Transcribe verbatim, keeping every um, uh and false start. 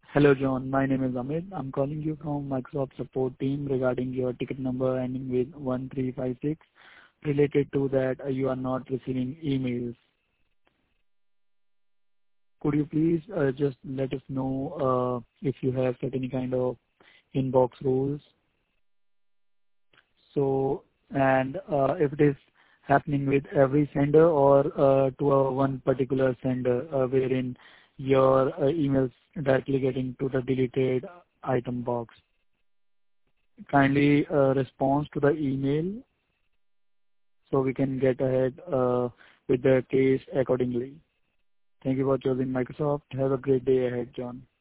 Hello, John. My name is Amit. I'm calling you from Microsoft support team regarding your ticket number ending with one three five six. Related to that, uh, you are not receiving emails. Could you please uh, just let us know uh, if you have set any kind of inbox rules? So, and uh, if it is happening with every sender or uh, to a one particular sender, uh, wherein your uh, emails directly getting to the deleted item box. Kindly uh, respond to the email so we can get ahead uh, with the case accordingly. Thank you for choosing Microsoft. Have a great day ahead, John.